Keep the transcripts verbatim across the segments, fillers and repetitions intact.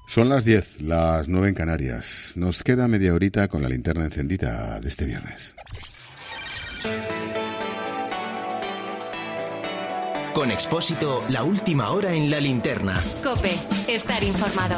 Son las diez, las nueve en Canarias. Nos queda media horita con la linterna encendida de este viernes. Con Expósito, la última hora en la linterna. COPE, estar informado.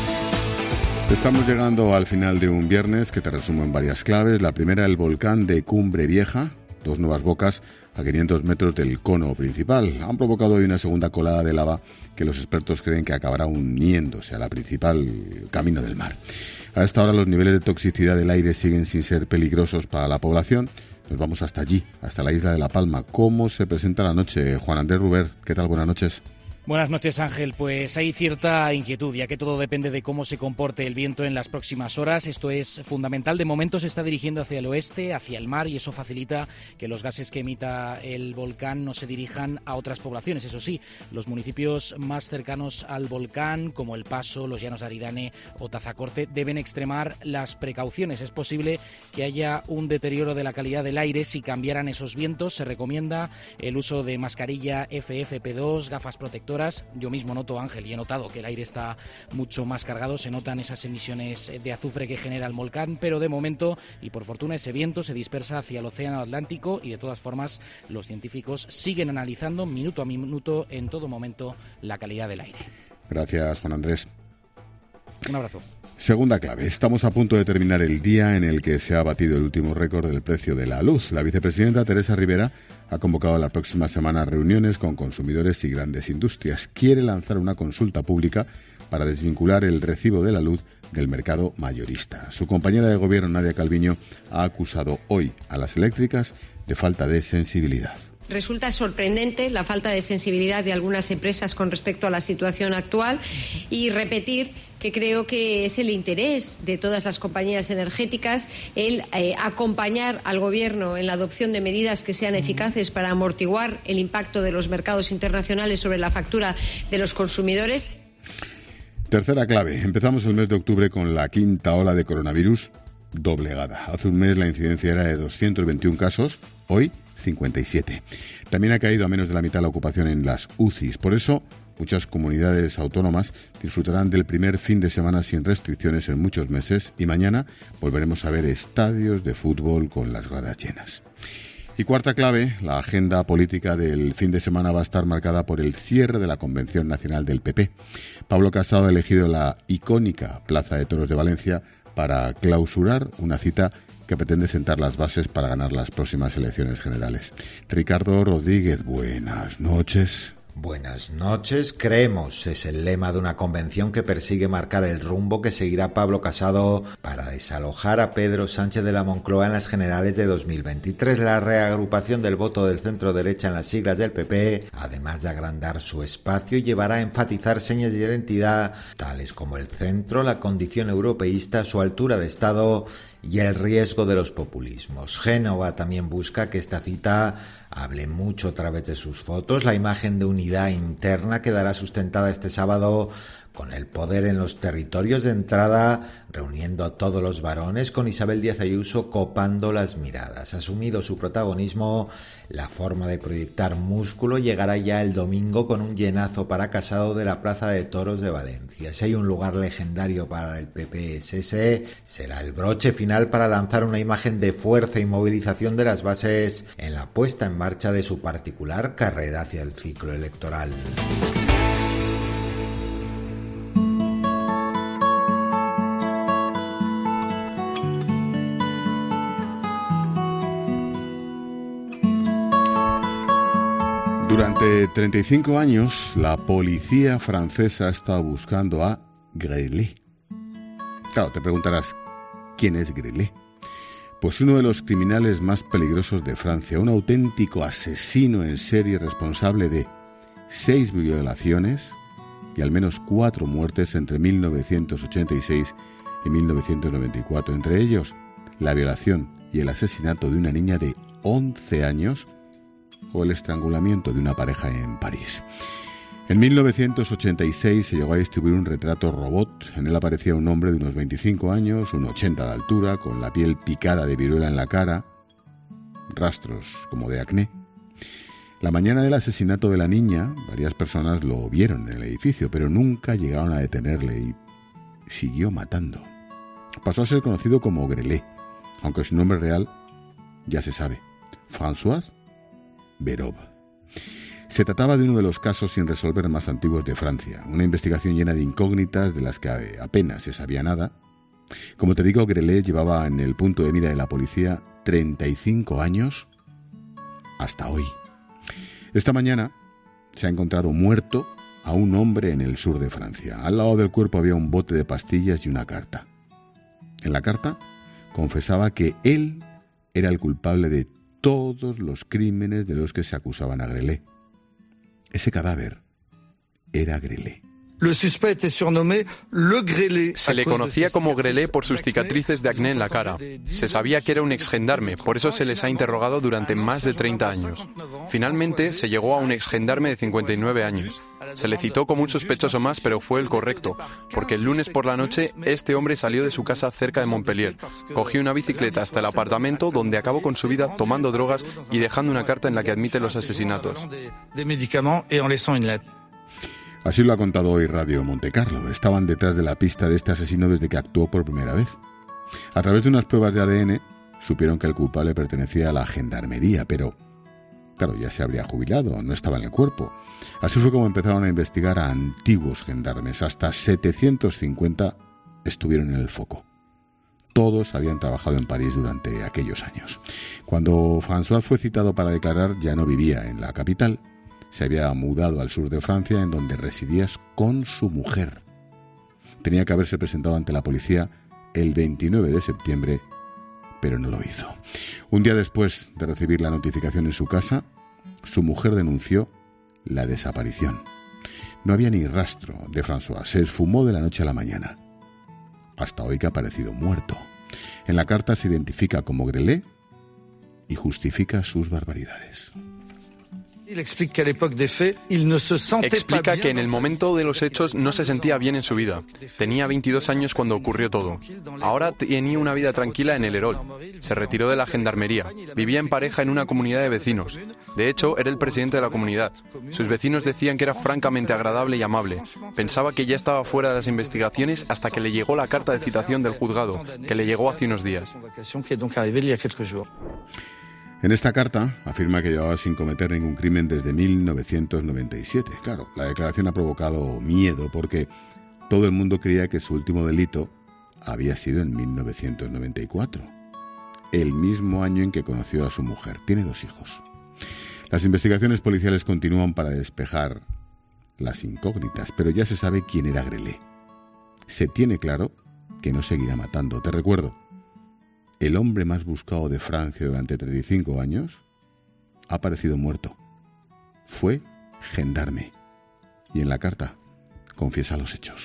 Estamos llegando al final de un viernes que te resumo en varias claves. La primera, el volcán de Cumbre Vieja, dos nuevas bocas a quinientos metros del cono principal. Han provocado hoy una segunda colada de lava que los expertos creen que acabará uniéndose a la principal camino del mar. A esta hora los niveles de toxicidad del aire siguen sin ser peligrosos para la población. Nos vamos hasta allí, hasta la isla de La Palma. ¿Cómo se presenta la noche? Juan Andrés Ruber, ¿qué tal? Buenas noches. Buenas noches, Ángel. Pues hay cierta inquietud, ya que todo depende de cómo se comporte el viento en las próximas horas. Esto es fundamental. De momento se está dirigiendo hacia el oeste, hacia el mar, y eso facilita que los gases que emita el volcán no se dirijan a otras poblaciones. Eso sí, los municipios más cercanos al volcán, como El Paso, Los Llanos de Aridane o Tazacorte, deben extremar las precauciones. Es posible que haya un deterioro de la calidad del aire si cambiaran esos vientos. Se recomienda el uso de mascarilla F F P dos, gafas protectoras. Yo mismo noto, Ángel, y he notado que el aire está mucho más cargado, se notan esas emisiones de azufre que genera el volcán, pero de momento, y por fortuna, ese viento se dispersa hacia el océano Atlántico y de todas formas los científicos siguen analizando minuto a minuto en todo momento la calidad del aire. Gracias, Juan Andrés. Un abrazo. Segunda clave. Estamos a punto de terminar el día en el que se ha batido el último récord del precio de la luz. La vicepresidenta Teresa Rivera ha convocado la próxima semana reuniones con consumidores y grandes industrias. Quiere lanzar una consulta pública para desvincular el recibo de la luz del mercado mayorista. Su compañera de gobierno, Nadia Calviño, ha acusado hoy a las eléctricas de falta de sensibilidad. Resulta sorprendente la falta de sensibilidad de algunas empresas con respecto a la situación actual y repetir que creo que es el interés de todas las compañías energéticas el eh, acompañar al Gobierno en la adopción de medidas que sean eficaces para amortiguar el impacto de los mercados internacionales sobre la factura de los consumidores. Tercera clave. Empezamos el mes de octubre con la quinta ola de coronavirus doblegada. Hace un mes la incidencia era de doscientos veintiún casos, hoy cincuenta y siete. También ha caído a menos de la mitad la ocupación en las U C Is. Por eso, muchas comunidades autónomas disfrutarán del primer fin de semana sin restricciones en muchos meses y mañana volveremos a ver estadios de fútbol con las gradas llenas. Y cuarta clave, la agenda política del fin de semana va a estar marcada por el cierre de la Convención Nacional del P P. Pablo Casado ha elegido la icónica Plaza de Toros de Valencia para clausurar una cita que pretende sentar las bases para ganar las próximas elecciones generales. Ricardo Rodríguez, buenas noches. Buenas noches. Creemos es el lema de una convención que persigue marcar el rumbo que seguirá Pablo Casado para desalojar a Pedro Sánchez de la Moncloa en las generales de dos mil veintitrés. La reagrupación del voto del centro derecha en las siglas del P P, además de agrandar su espacio, llevará a enfatizar señas de identidad tales como el centro, la condición europeísta, su altura de Estado y el riesgo de los populismos. Génova también busca que esta cita hable mucho a través de sus fotos. La imagen de unidad interna quedará sustentada este sábado con el poder en los territorios de entrada, reuniendo a todos los varones, con Isabel Díaz Ayuso copando las miradas. Asumido su protagonismo, la forma de proyectar músculo llegará ya el domingo con un llenazo para Casado de la Plaza de Toros de Valencia. Si hay un lugar legendario para el P P es ese, será el broche final para lanzar una imagen de fuerza y movilización de las bases en la puesta en marcha de su particular carrera hacia el ciclo electoral. Durante treinta y cinco años, la policía francesa ha estado buscando a Grély. Claro, te preguntarás, ¿quién es Grély? Pues uno de los criminales más peligrosos de Francia, un auténtico asesino en serie responsable de seis violaciones y al menos cuatro muertes entre mil novecientos ochenta y seis y mil novecientos noventa y cuatro. Entre ellos, la violación y el asesinato de una niña de once años o el estrangulamiento de una pareja en París. En mil novecientos ochenta y seis se llegó a distribuir un retrato robot. En él aparecía un hombre de unos veinticinco años, unos ochenta de altura, con la piel picada de viruela en la cara, rastros como de acné. La mañana del asesinato de la niña, varias personas lo vieron en el edificio, pero nunca llegaron a detenerle y siguió matando. Pasó a ser conocido como Grelé, aunque su nombre real ya se sabe, François Berov. Se trataba de uno de los casos sin resolver más antiguos de Francia, una investigación llena de incógnitas de las que apenas se sabía nada. Como te digo, Grelé llevaba en el punto de mira de la policía treinta y cinco años hasta hoy. Esta mañana se ha encontrado muerto a un hombre en el sur de Francia. Al lado del cuerpo había un bote de pastillas y una carta. En la carta confesaba que él era el culpable de todos los crímenes de los que se acusaban a Grelé. Ese cadáver era Grelé. Se le conocía como Grelé por sus cicatrices de acné en la cara. Se sabía que era un exgendarme, por eso se les ha interrogado durante más de treinta años. Finalmente se llegó a un exgendarme de cincuenta y nueve años. Se le citó como un sospechoso más, pero fue el correcto, porque el lunes por la noche este hombre salió de su casa cerca de Montpellier, cogió una bicicleta hasta el apartamento donde acabó con su vida tomando drogas y dejando una carta en la que admite los asesinatos. Así lo ha contado hoy Radio Montecarlo. Estaban detrás de la pista de este asesino desde que actuó por primera vez. A través de unas pruebas de A D N supieron que el culpable pertenecía a la gendarmería, pero claro, ya se habría jubilado, no estaba en el cuerpo. Así fue como empezaron a investigar a antiguos gendarmes. Hasta setecientos cincuenta estuvieron en el foco. Todos habían trabajado en París durante aquellos años. Cuando François fue citado para declarar, ya no vivía en la capital. Se había mudado al sur de Francia, en donde residía con su mujer. Tenía que haberse presentado ante la policía el veintinueve de septiembre, pero no lo hizo. Un día después de recibir la notificación en su casa, su mujer denunció la desaparición. No había ni rastro de François. Se esfumó de la noche a la mañana, hasta hoy que ha aparecido muerto. En la carta se identifica como Grelé y justifica sus barbaridades. Explica que en el momento de los hechos no se sentía bien en su vida. Tenía veintidós años cuando ocurrió todo. Ahora tenía una vida tranquila en el Herol. Se retiró de la gendarmería. Vivía en pareja en una comunidad de vecinos. De hecho, era el presidente de la comunidad. Sus vecinos decían que era francamente agradable y amable. Pensaba que ya estaba fuera de las investigaciones hasta que le llegó la carta de citación del juzgado, que le llegó hace unos días. En esta carta afirma que llevaba sin cometer ningún crimen desde mil novecientos noventa y siete. Claro, la declaración ha provocado miedo porque todo el mundo creía que su último delito había sido en mil novecientos noventa y cuatro, el mismo año en que conoció a su mujer. Tiene dos hijos. Las investigaciones policiales continúan para despejar las incógnitas, pero ya se sabe quién era Grelé. Se tiene claro que no seguirá matando. Te recuerdo, el hombre más buscado de Francia durante treinta y cinco años ha aparecido muerto. Fue gendarme. Y en la carta confiesa los hechos.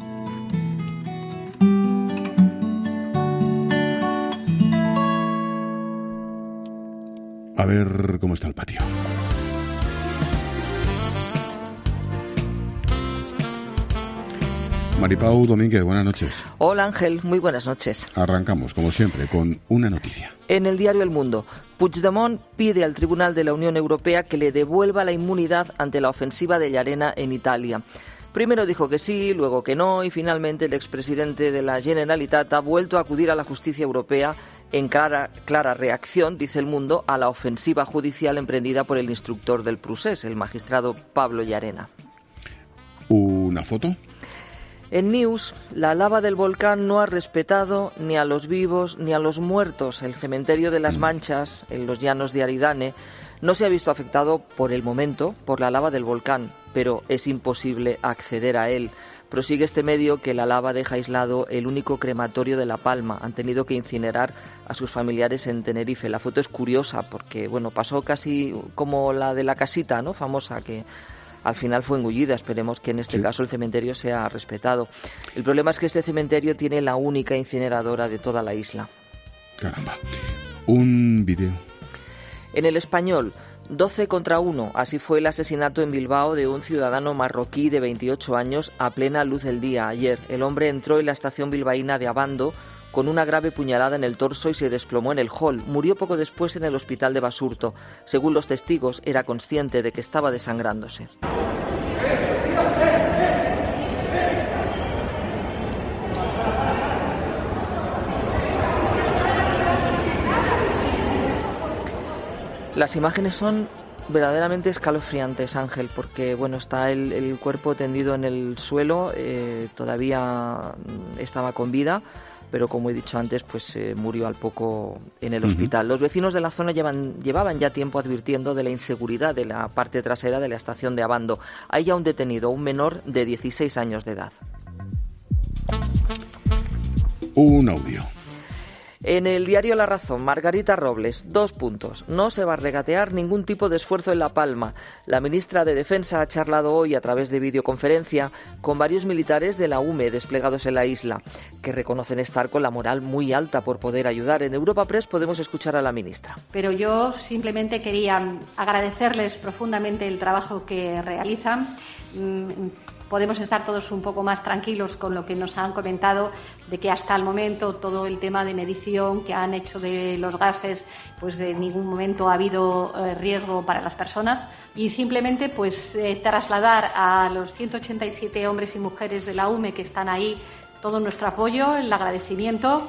A ver cómo está el patio. Maripau Domínguez, buenas noches. Hola Ángel, muy buenas noches. Arrancamos, como siempre, con una noticia. En el diario El Mundo, Puigdemont pide al Tribunal de la Unión Europea que le devuelva la inmunidad ante la ofensiva de Llarena en Italia. Primero dijo que sí, luego que no, y finalmente el expresidente de la Generalitat ha vuelto a acudir a la justicia europea en clara, clara reacción, dice El Mundo, a la ofensiva judicial emprendida por el instructor del procés, el magistrado Pablo Llarena. ¿Una foto? En News, la lava del volcán no ha respetado ni a los vivos ni a los muertos. El cementerio de las Manchas, en los llanos de Aridane, no se ha visto afectado por el momento por la lava del volcán, pero es imposible acceder a él. Prosigue este medio que la lava deja aislado el único crematorio de La Palma. Han tenido que incinerar a sus familiares en Tenerife. La foto es curiosa porque, bueno, pasó casi como la de la casita, ¿no?, famosa, que al final fue engullida. Esperemos que en este sí. caso el cementerio sea respetado. El problema es que este cementerio tiene la única incineradora de toda la isla. Caramba. Un vídeo. En El Español, doce contra uno. Así fue el asesinato en Bilbao de un ciudadano marroquí de veintiocho años a plena luz del día. Ayer, el hombre entró en la estación bilbaína de Abando con una grave puñalada en el torso y se desplomó en el hall. Murió poco después en el hospital de Basurto. Según los testigos, era consciente de que estaba desangrándose. Las imágenes son verdaderamente escalofriantes, Ángel, porque bueno, está el, el cuerpo tendido en el suelo, eh, todavía estaba con vida, pero como he dicho antes, pues eh, murió al poco en el hospital. Uh-huh. Los vecinos de la zona llevan, llevaban ya tiempo advirtiendo de la inseguridad de la parte trasera de la estación de Abando. Hay ya un detenido, un menor de dieciséis años de edad. Un audio. En el diario La Razón, Margarita Robles, dos puntos. No se va a regatear ningún tipo de esfuerzo en La Palma. La ministra de Defensa ha charlado hoy a través de videoconferencia con varios militares de la U M E desplegados en la isla, que reconocen estar con la moral muy alta por poder ayudar. En Europa Press podemos escuchar a la ministra. Pero yo simplemente quería agradecerles profundamente el trabajo que realizan. Podemos estar todos un poco más tranquilos con lo que nos han comentado de que hasta el momento todo el tema de medición que han hecho de los gases, pues de ningún momento ha habido eh, riesgo para las personas, y simplemente pues eh, trasladar a los ciento ochenta y siete hombres y mujeres de la U M E que están ahí todo nuestro apoyo, el agradecimiento.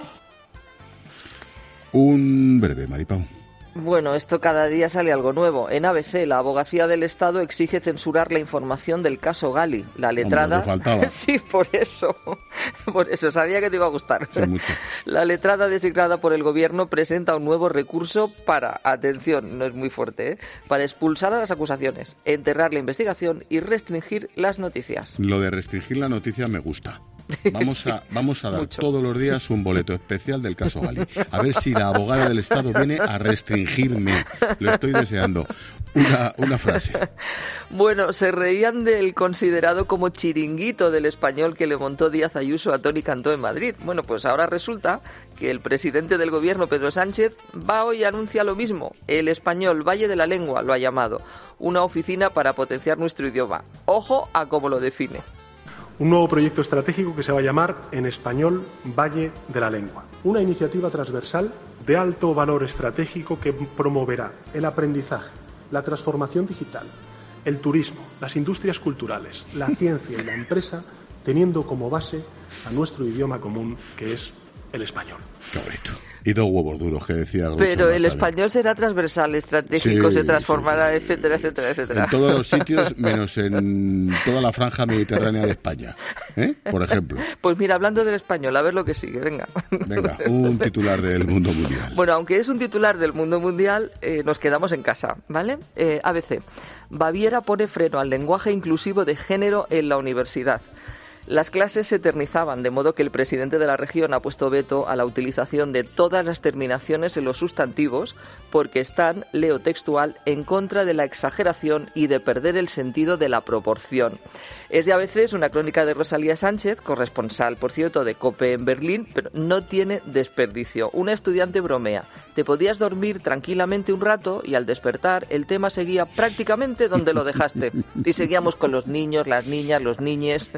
Un breve, Maripau. Bueno, esto cada día sale algo nuevo. En A B C, la Abogacía del Estado exige censurar la información del caso Gali. La letrada... Hombre, me faltaba. Sí, por eso. Por eso, sabía que te iba a gustar. Sí, mucho. La letrada designada por el Gobierno presenta un nuevo recurso para, atención, no es muy fuerte, ¿eh? para expulsar a las acusaciones, enterrar la investigación y restringir las noticias. Lo de restringir la noticia me gusta. Vamos, sí, a, vamos a dar mucho. Todos los días un boleto especial del caso Gali. A ver si la abogada del Estado viene a restringirme. Lo estoy deseando. Una, una frase. Bueno, se reían del considerado como chiringuito del Español que le montó Díaz Ayuso a Toni Cantó en Madrid. Bueno, pues ahora resulta que el presidente del Gobierno, Pedro Sánchez, va hoy y anuncia lo mismo. El Español Valle de la Lengua lo ha llamado. Una oficina para potenciar nuestro idioma. Ojo a cómo lo define. Un nuevo proyecto estratégico que se va a llamar En Español Valle de la Lengua. Una iniciativa transversal de alto valor estratégico que promoverá el aprendizaje, la transformación digital, el turismo, las industrias culturales, la ciencia y la empresa, teniendo como base a nuestro idioma común, que es el español. Qué bonito. Y dos huevos duros, que decía Groucho Pero Marx, el español será transversal, estratégico, sí, se transformará, sí, sí. etcétera, etcétera, etcétera. En todos los sitios, menos en toda la franja mediterránea de España, ¿eh? Por ejemplo. Pues mira, hablando del español, a ver lo que sigue, venga. Venga, un titular del mundo mundial. Bueno, aunque es un titular del mundo mundial, eh, nos quedamos en casa, ¿vale? Eh, A B C. Baviera pone freno al lenguaje inclusivo de género en la universidad. Las clases se eternizaban, de modo que el presidente de la región ha puesto veto a la utilización de todas las terminaciones en los sustantivos porque están, leo textual, en contra de la exageración y de perder el sentido de la proporción. Es de A B C, es una crónica de Rosalía Sánchez, corresponsal, por cierto, de COPE en Berlín, pero no tiene desperdicio. Una estudiante bromea. Te podías dormir tranquilamente un rato y al despertar el tema seguía prácticamente donde lo dejaste. Y seguíamos con los niños, las niñas, los niñes...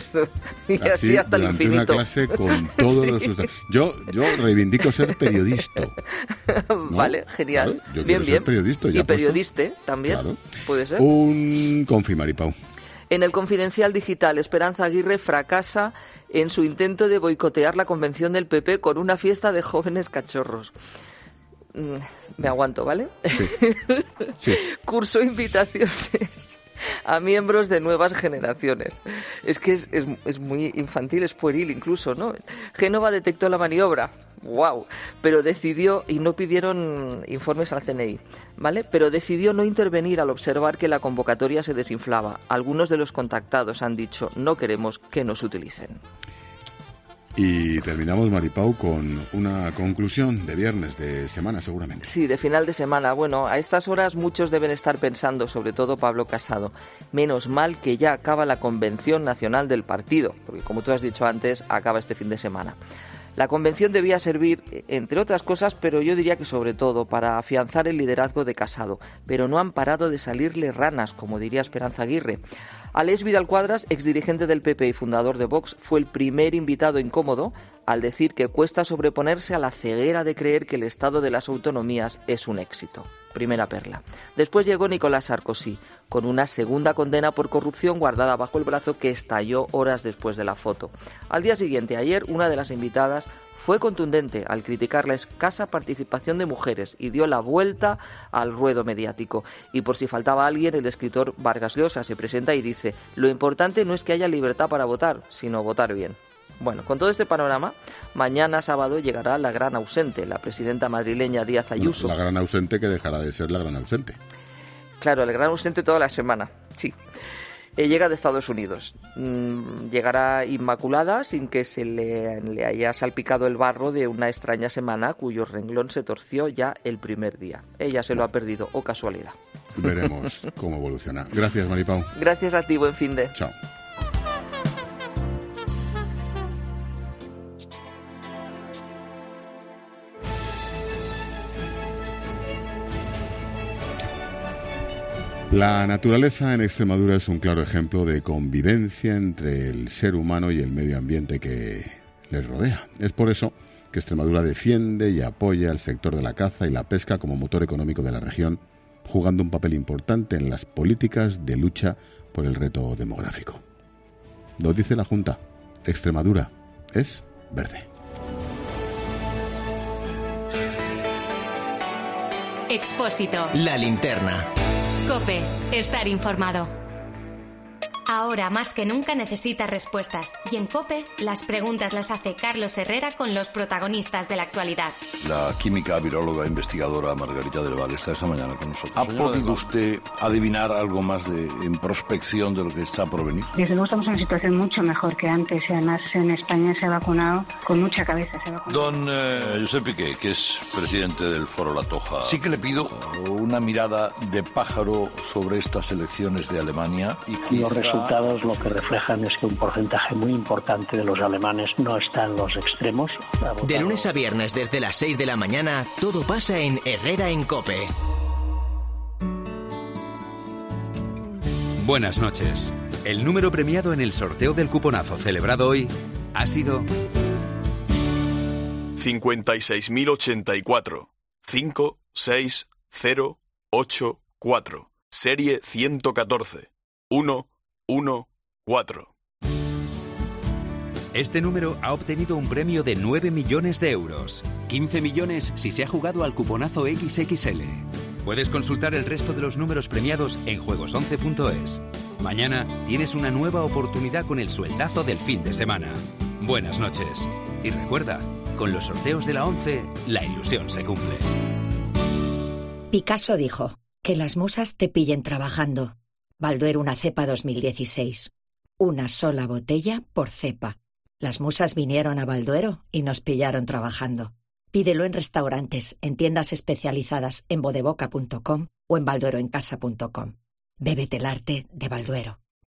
Y así, así hasta el infinito. Una clase con todos sí. los sustantivos. Yo, yo reivindico ser periodista. ¿No? Vale, genial. Claro, yo bien, bien. Ser periodista, ya y periodiste también, claro. Puede ser. Un confi, Maripau. En el Confidencial Digital, Esperanza Aguirre fracasa en su intento de boicotear la convención del P P con una fiesta de jóvenes cachorros. Me aguanto, ¿vale? Sí. Sí. Cursó invitaciones a miembros de nuevas generaciones. Es que es, es, es muy infantil, es pueril incluso, ¿no? Génova detectó la maniobra. ¡Wow! Pero decidió, y no pidieron informes al C N I, ¿vale? Pero decidió no intervenir al observar que la convocatoria se desinflaba. Algunos de los contactados han dicho, no queremos que nos utilicen. Y terminamos, Maripau, con una conclusión de viernes, de semana seguramente. Sí, de final de semana. Bueno, a estas horas muchos deben estar pensando, sobre todo Pablo Casado, menos mal que ya acaba la Convención Nacional del Partido, porque como tú has dicho antes, acaba este fin de semana. La convención debía servir, entre otras cosas, pero yo diría que sobre todo, para afianzar el liderazgo de Casado. Pero no han parado de salirle ranas, como diría Esperanza Aguirre. Aleix Vidal Quadras, exdirigente del P P y fundador de Vox, fue el primer invitado incómodo al decir que cuesta sobreponerse a la ceguera de creer que el Estado de las autonomías es un éxito. Primera perla. Después llegó Nicolas Sarkozy, con una segunda condena por corrupción guardada bajo el brazo que estalló horas después de la foto. Al día siguiente, ayer, una de las invitadas fue contundente al criticar la escasa participación de mujeres y dio la vuelta al ruedo mediático. Y por si faltaba alguien, el escritor Vargas Llosa se presenta y dice: lo importante no es que haya libertad para votar, sino votar bien. Bueno, con todo este panorama, mañana sábado llegará la gran ausente, la presidenta madrileña Díaz Ayuso. La gran ausente que dejará de ser la gran ausente. Claro, la gran ausente toda la semana, sí. Eh, llega de Estados Unidos. Mm, llegará inmaculada sin que se le, le haya salpicado el barro de una extraña semana cuyo renglón se torció ya el primer día. Ella se lo ha perdido, o casualidad. Veremos cómo evoluciona. Gracias, Maripau. Gracias a ti, buen fin de. Chao. La naturaleza en Extremadura es un claro ejemplo de convivencia entre el ser humano y el medio ambiente que les rodea. Es por eso que Extremadura defiende y apoya el sector de la caza y la pesca como motor económico de la región, jugando un papel importante en las políticas de lucha por el reto demográfico. Lo dice la Junta. Extremadura es verde. Expósito. La linterna. COPE. Estar informado. Ahora más que nunca necesita respuestas. Y en COPE, las preguntas las hace Carlos Herrera con los protagonistas de la actualidad. La química, viróloga, investigadora Margarita del Val está esta mañana con nosotros. ¿Ha podido usted adivinar algo más de en prospección de lo que está por venir? Desde luego estamos en una situación mucho mejor que antes. Y además en España se ha vacunado con mucha cabeza. Se ha vacunado. Don eh, Josep Piqué, que es presidente del Foro La Toja, sí que le pido una mirada de pájaro sobre estas elecciones de Alemania. Y quizá... Los resultados lo que reflejan es que un porcentaje muy importante de los alemanes no está en los extremos. De lunes a viernes desde las seis de la mañana, todo pasa en Herrera en COPE. Buenas noches. El número premiado en el sorteo del cuponazo celebrado hoy ha sido cincuenta y seis mil ochenta y cuatro, cinco seis cero ocho cuatro, serie ciento catorce, uno uno cuatro. Este número ha obtenido un premio de nueve millones de euros. quince millones si se ha jugado al cuponazo equis equis ele. Puedes consultar el resto de los números premiados en juegos once punto es. Mañana tienes una nueva oportunidad con el sueldazo del fin de semana. Buenas noches. Y recuerda, con los sorteos de la once, la ilusión se cumple. Picasso dijo, que las musas te pillen trabajando. Balduero una cepa dos mil dieciséis. Una sola botella por cepa. Las musas vinieron a Balduero y nos pillaron trabajando. Pídelo en restaurantes, en tiendas especializadas en bodeboca punto com o en baldueroencasa punto com. Bébete el arte de Balduero.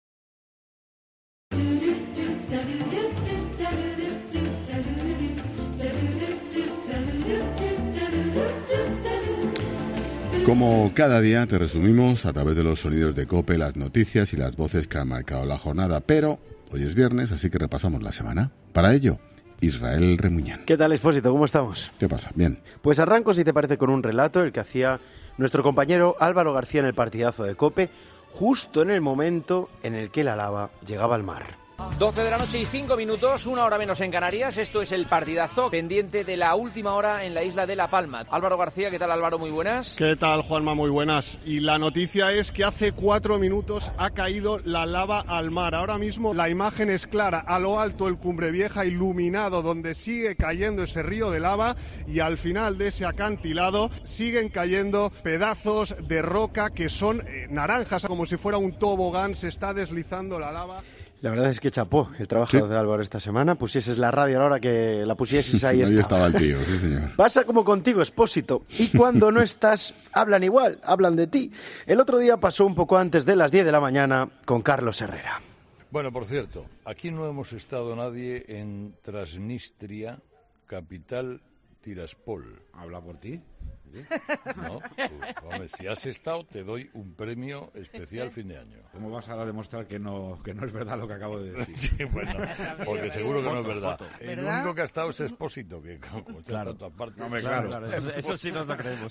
Como cada día te resumimos a través de los sonidos de COPE las noticias y las voces que han marcado la jornada, pero hoy es viernes, así que repasamos la semana. Para ello, Israel Remuñán. ¿Qué tal, Expósito? ¿Cómo estamos? ¿Qué pasa? Bien. Pues arranco, si te parece, con un relato, el que hacía nuestro compañero Álvaro García en el partidazo de COPE, justo en el momento en el que la lava llegaba al mar. doce de la noche y cinco minutos, una hora menos en Canarias. Esto es el partidazo pendiente de la última hora en la isla de La Palma. Álvaro García, ¿qué tal, Álvaro? Muy buenas. ¿Qué tal, Juanma? Muy buenas. Y la noticia es que hace cuatro minutos ha caído la lava al mar. Ahora mismo la imagen es clara. A lo alto el Cumbre Vieja iluminado, donde sigue cayendo ese río de lava, y al final de ese acantilado siguen cayendo pedazos de roca que son eh, naranjas, como si fuera un tobogán. Se está deslizando la lava. La verdad es que chapó el trabajo ¿Sí? de Álvaro esta semana. Pusieses la radio a la hora que la pusieses, ahí estaba. Ahí estaba el tío, sí señor. Pasa como contigo, Expósito. Y cuando no estás, hablan igual, hablan de ti. El otro día pasó un poco antes de las diez de la mañana con Carlos Herrera. Bueno, por cierto, aquí no hemos estado nadie en Transnistria, capital Tiraspol. ¿Habla por ti? No, pues, hombre, si has estado, te doy un premio especial fin de año. ¿Cómo vas ahora a demostrar que no, que no es verdad lo que acabo de decir? Sí, bueno, porque seguro que no es verdad. Foto. El ¿Verdad? único que ha estado es Expósito, que como está Claro. en todas partes. No, me claro, claro. Eso, eso sí nos lo creemos.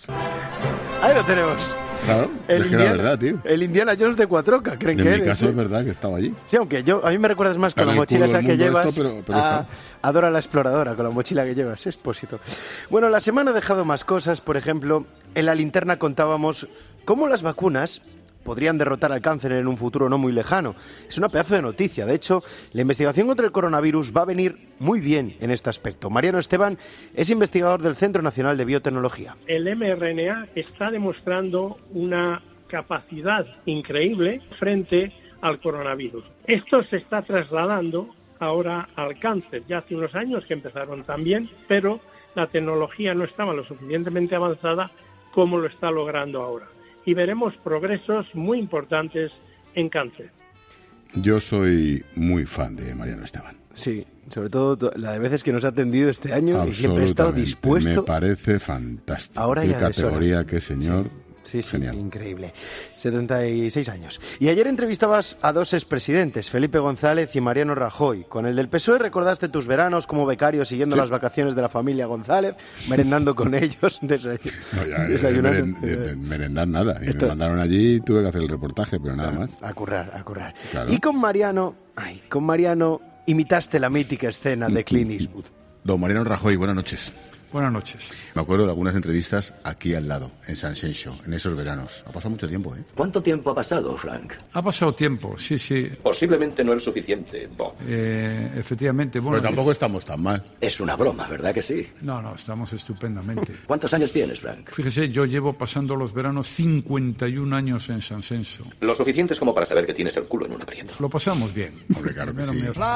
Ahí lo tenemos. Claro, El es que era Indiana- verdad, tío. El Indiana Jones de Cuatroca, ¿creen En que mi eres? caso ¿eh? es verdad que estaba allí. Sí, aunque yo a mí me recuerdas más con En la el mochila culo esa del que mundo llevas. esto, pero- pero a, está. a Dora la exploradora, con la mochila que llevas, Expósito. Bueno, la semana ha dejado más cosas. Por ejemplo, en la linterna contábamos cómo las vacunas podrían derrotar al cáncer en un futuro no muy lejano. Es una pedazo de noticia. De hecho, la investigación contra el coronavirus va a venir muy bien en este aspecto. Mariano Esteban es investigador del Centro Nacional de Biotecnología. El mRNA está demostrando una capacidad increíble frente al coronavirus. Esto se está trasladando ahora al cáncer. Ya hace unos años que empezaron también, pero la tecnología no estaba lo suficientemente avanzada como lo está logrando ahora. Y veremos progresos muy importantes en cáncer. Yo soy muy fan de Mariano Esteban. Sí, sobre todo to- la de veces que nos ha atendido este año y siempre ha estado Absolutamente. dispuesto. Me parece fantástico. Ahora Qué ya de categoría, sobra. qué señor. Sí, sí, Genial. increíble. setenta y seis años. Y ayer entrevistabas a dos expresidentes, Felipe González y Mariano Rajoy. Con el del P S O E recordaste tus veranos como becario siguiendo Sí. las vacaciones de la familia González, merendando con ellos, desay- No, ya, desayunando. meren- de- de merendar nada. Y Esto- me mandaron allí y tuve que hacer el reportaje, pero nada más. A currar, a currar. Claro. Y con Mariano, ay, con Mariano imitaste la mítica escena de Clint Eastwood. Don Mariano Rajoy, buenas noches. Buenas noches. Me acuerdo de algunas entrevistas aquí al lado, en San Xenxo, en esos veranos. Ha pasado mucho tiempo, ¿eh? ¿Cuánto tiempo ha pasado, Frank? Ha pasado tiempo, sí, sí. Posiblemente no es suficiente, Bob. Eh, efectivamente, bueno. Pero tampoco estamos tan mal. Es una broma, ¿verdad que sí? No, no, estamos estupendamente. ¿Cuántos años tienes, Frank? Fíjese, yo llevo pasando los veranos cincuenta y un años en San Xenxo. Lo suficientes como para saber que tienes el culo en un aprieto. Lo pasamos bien. Hombre, claro que Primero sí.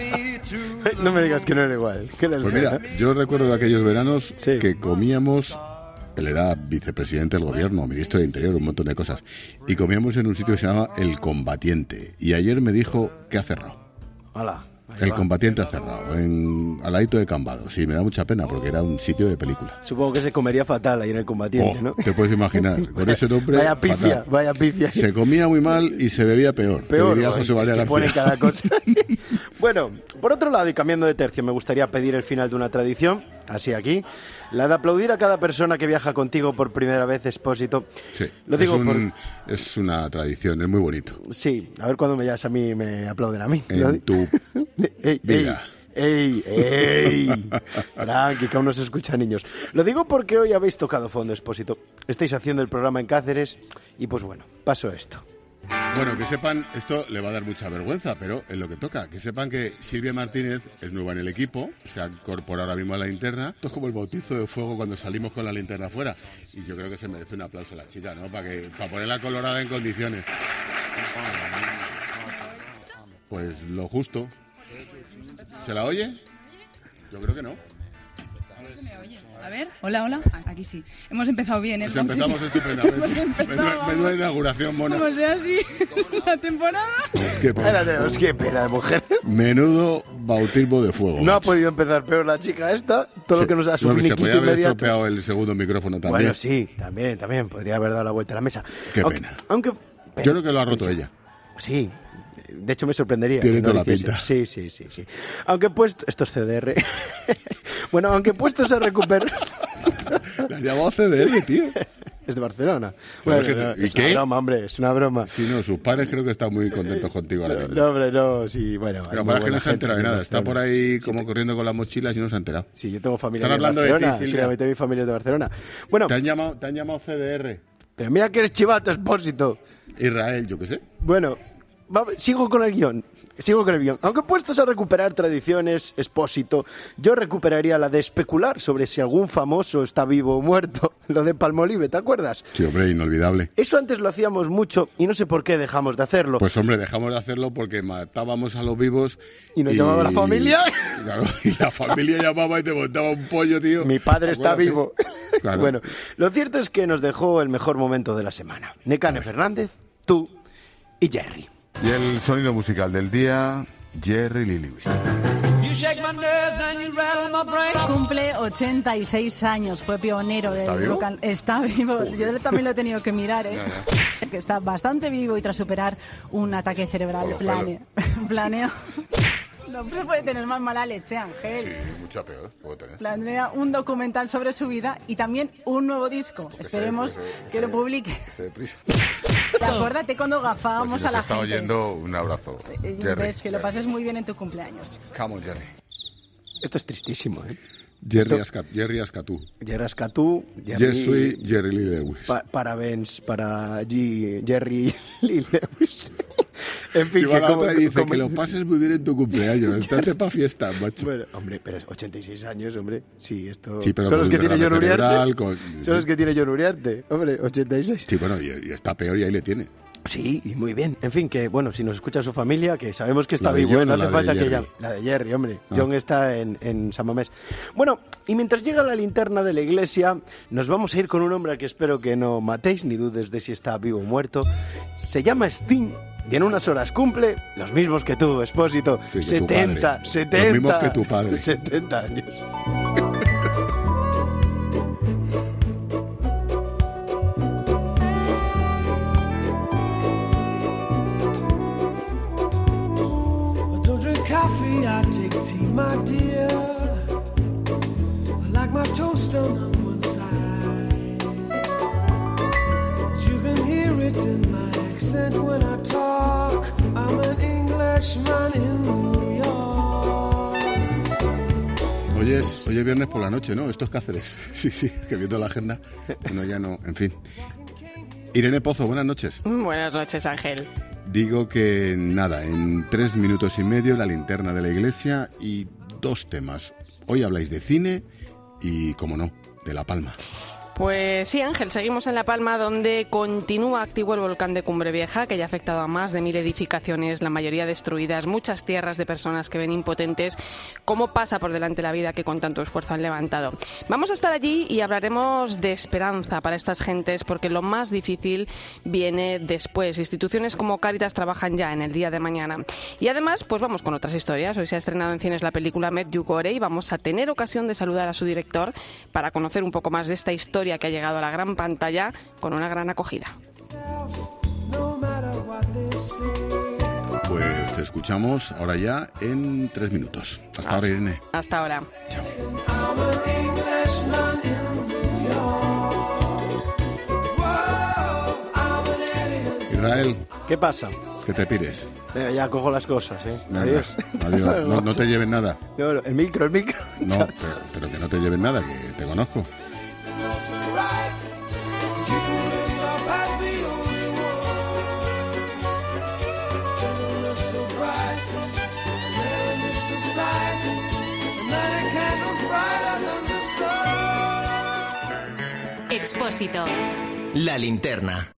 me- No me digas que no era igual. que era Pues el- mira, yo recuerdo de aquellos veranos que comíamos, él era vicepresidente del gobierno, ministro de Interior, un montón de cosas, y comíamos en un sitio que se llama El Combatiente, y ayer me dijo que ha cerrado. Hola. El Combatiente ha cerrado, en, al ladito de Cambados. Sí, me da mucha pena porque era un sitio de película. Supongo que se comería fatal ahí en el combatiente, Oh, ¿no? te puedes imaginar, con ese nombre. Vaya pifia, fatal. vaya pifia. Se comía muy mal y se bebía peor. Te Peor, diría ¿no? José Es María que García. ponen cada cosa. Bueno, por otro lado, y cambiando de tercio, me gustaría pedir el final de una tradición, así aquí, la de aplaudir a cada persona que viaja contigo por primera vez, Expósito. Sí, Lo digo es, un- es una tradición, es muy bonito. Sí, a ver cuándo me llamas a mí y me aplauden a mí. En tu Ey, vida. ¡Ey, ey! Tranqui, que aún no se escucha, niños. Lo digo porque hoy habéis tocado fondo, Expósito. Estáis haciendo el programa en Cáceres y pues bueno, paso esto. Bueno, que sepan, esto le va a dar mucha vergüenza, pero es lo que toca. Que sepan que Silvia Martínez es nueva en el equipo, se ha incorporado ahora mismo a la linterna. Esto es como el bautizo de fuego cuando salimos con la linterna afuera. Y yo creo que se merece un aplauso a la chica, ¿no? Para que para ponerla colorada en condiciones. Pues lo justo. ¿Se la oye? Yo creo que no. A ver, hola, hola. Ah, aquí sí. Hemos empezado bien, ¿eh? Pues empezamos estupendamente. Hemos empezado, Menuda- menuda inauguración, mona. Como sea así, la temporada. Qué pena. Ahí la tenemos, qué pena de mujer. Menudo bautismo de fuego. No ha macho. podido empezar peor la chica esta, todo Sí. lo que nos ha su Bueno, se finiquito podía haber inmediato. estropeado el segundo micrófono también. Bueno, sí, también, también. Podría haber dado la vuelta a la mesa. Qué Aunque- pena. Aunque, Yo creo que lo ha roto ella. Sí, de hecho me sorprendería. Tiene que no toda lo la hiciese. pinta. Sí, sí, sí, sí. Aunque puesto... Esto es C D R. Bueno, aunque puestos a recuperar... La has llamado C D R, tío. Es de Barcelona. Bueno, Bueno, que- no, ¿y es qué? una broma, hombre, es una broma. Sí, no, sus padres creo que están muy contentos contigo ahora mismo. No, hombre, no, sí, bueno. hay Lo que muy pasa es que buena no se ha gente enterado de en nada. Está por Barcelona. ahí como corriendo con las mochilas y no se ha enterado. Sí, yo tengo familia Están de hablando de ti, Barcelona. Silvia. Sí, la mitad de mi familia es de Barcelona. Bueno, Te han llamado, te han llamado C D R. pero mira que eres chivato, Expósito. Israel, yo qué sé. Bueno, va- sigo con el guión. Sigo con el guión. Aunque puestos a recuperar tradiciones, Expósito, yo recuperaría la de especular sobre si algún famoso está vivo o muerto. Lo de Palmolive, ¿te acuerdas? Sí, hombre, inolvidable. Eso antes lo hacíamos mucho y no sé por qué dejamos de hacerlo. Pues hombre, dejamos de hacerlo porque matábamos a los vivos. ¿Y nos llamaba la familia? Y, claro, y la familia llamaba y te montaba un pollo, tío. Mi padre está Acuérdate. vivo. Claro. Bueno, lo cierto es que nos dejó el mejor momento de la semana. Necane Fernández, tú y Jerry. Y el sonido musical del día, Jerry Lee Lewis. Cumple ochenta y seis años, fue pionero del ¿Está vivo? rock and- Está vivo, Joder. yo también lo he tenido que mirar, ¿eh? Ya, Que está bastante vivo y tras superar un ataque cerebral Por los plane... planea... No se puede tener más mala leche, Ángel. Sí, mucha peor puedo tener. Planea un documental sobre su vida y también un nuevo disco. Esperemos que se- que que se- lo publique. que se deprisa. Acuérdate cuando gafábamos Pues si a la nos está gente. oyendo, un abrazo. Eh, Jerry. ves, que lo pases muy bien en tu cumpleaños. Come on, Jerry. Esto es tristísimo, ¿eh? Jerry, Esto- Asca- Jerry Ascatú. Jerry Ascatú, Yo soy Jerry Lee Lewis. Pa parabéns para G Jerry Lee Lewis. En fin, Y va que la como- otra y dice como- que lo pases muy bien en tu cumpleaños. Estate pa' fiesta, macho. Bueno, hombre, pero es ochenta y seis años, hombre. Sí, esto... Sí, pero son los con que un tiene derrame John Uriarte. cerebral, con- Son los que tiene John Uriarte. Hombre, ochenta y seis. Sí, bueno, y, y está peor y ahí le tiene. Sí, y muy bien. En fin, que bueno, si nos escucha su familia, que sabemos que está ¿La de vivo, ¿eh? John No o hace la de falta que Jerry? llame. La de Jerry, hombre. Ah. John está en, en San Mamés. Bueno, y mientras llega la linterna de la iglesia, nos vamos a ir con un hombre al que espero que no matéis ni dudes de si está vivo o muerto. Se llama Sting. Y en unas horas cumple los mismos que tú, Expósito. Sí, que tu setenta, padre. setenta. Los mismos que tu padre. setenta años. I don't drink coffee, I take tea, my dear. I like my toast done on one side. You can hear it in my accent when I talk. I'm an Englishman in New York. Hoy es, hoy es viernes por la noche, ¿no? Esto es Cáceres. Sí, sí, que viendo la agenda, uno ya no... En fin. Irene Pozo, buenas noches. Buenas noches, Ángel. Digo que nada, en tres minutos y medio la linterna de la iglesia y dos temas. Hoy habláis de cine y, como no, de La Palma. Pues sí, Ángel, seguimos en La Palma, donde continúa activo el volcán de Cumbre Vieja, que ya ha afectado a más de mil edificaciones, la mayoría destruidas, muchas tierras de personas que ven impotentes cómo pasa por delante la vida que con tanto esfuerzo han levantado. Vamos a estar allí y hablaremos de esperanza para estas gentes, porque lo más difícil viene después. Instituciones como Cáritas trabajan ya en el día de mañana. Y además, pues vamos con otras historias. Hoy se ha estrenado en cines la película Met You Gore y vamos a tener ocasión de saludar a su director para conocer un poco más de esta historia que ha llegado a la gran pantalla con una gran acogida. Pues te escuchamos ahora ya en tres minutos. Hasta ahora, Irene. Hasta ahora. Chao. I'm an Englishman in New York. Whoa, I'm an alien. Israel. ¿Qué pasa? Que te pires. Venga, ya cojo las cosas, ¿eh? Venga, Adiós. adiós. No, no te lleven nada. No, no, el micro, el micro. No, pero, pero que no te lleven nada, que te conozco. Expósito. La linterna.